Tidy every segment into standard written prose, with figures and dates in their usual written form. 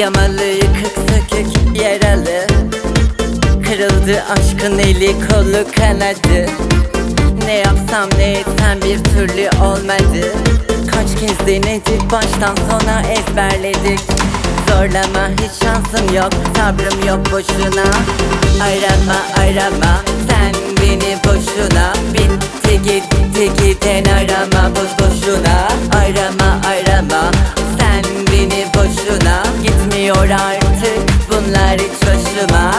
Yamalı yıkık sökük yaralı, kırıldı aşkın eli kolu kanadı. Ne yapsam ne etsem bir türlü olmadı. Kaç kez denedik baştan sona ezberledik. Zorlama hiç şansım yok, sabrım yok boşuna. Arama sen beni boşuna. Bitti gitti giden arama boşuna. Arama sen beni boşuna. Gitmiyor artık bunlar hiç hoşuma.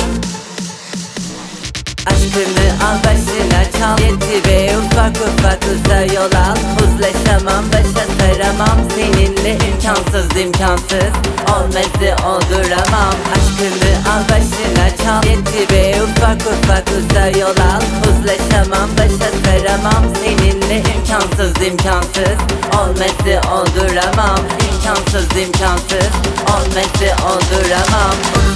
Aşkını al başına çal, yetti ve ufak uza yol al. Uzlaşamam, başa saramam, seninle imkansız olmazı olduramam. Aşkını al başına çal, yetti ve ufak uza yol al. Uzlaşamam, başa saramam, seninle imkansız olmazı olduramam. İmkansız olmazı olduramam.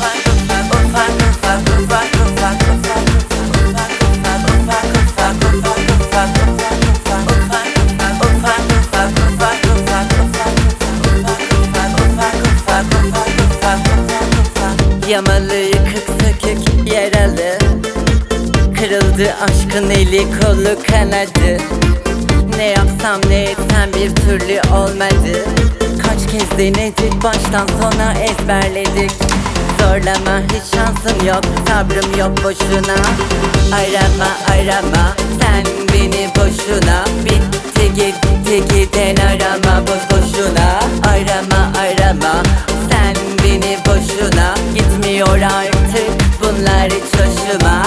Yamalı yıkık sökük yaralı, kırıldı aşkın eli kolu kanadı. Ne yapsam ne etsem bir türlü olmadı. Kaç kez denedik baştan sona ezberledik. Zorlama hiç şansım yok, sabrım yok boşuna. Arama sen beni boşuna. Bitti gitti giden arama boşuna. Arama sen beni boşuna. Gitmiyor artık bunlar hiç hoşuma.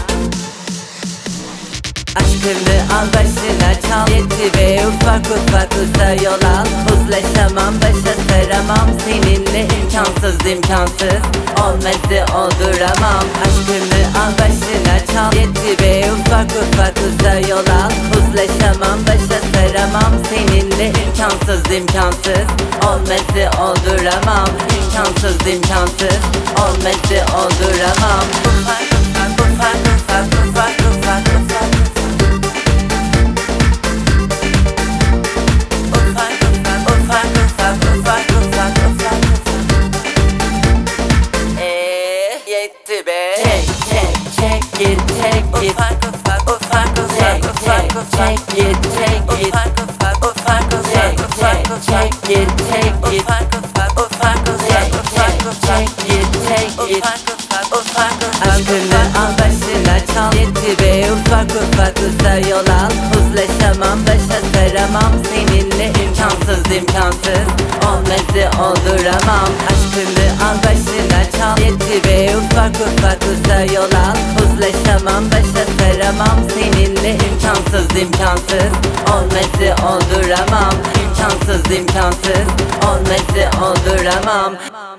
Aşkını al başına çal, yetti ve ufak uza yol al. Uzlaşamam, başa saramam, seninle imkansız olmazı olduramam. Aşkını al başına çal, yetti ve ufak uza yol al. Uzlaşamam, başa saramam, seninle imkansız olmazı olduramam. İmkansız olmazı olduramam. Yetti be. Çek git ufak çek git Aşkını al başına çal, yetti ve ufak uza yol al. Uzlaşamam, başa saramam, seninle imkansız olmazı olduramam. Aşkını al başına çal, yetti ve ufak uza yol al. Uzlaşamam, başa saramam, seninle imkansız olmazı olduramam. İmkansız olmazı olduramam.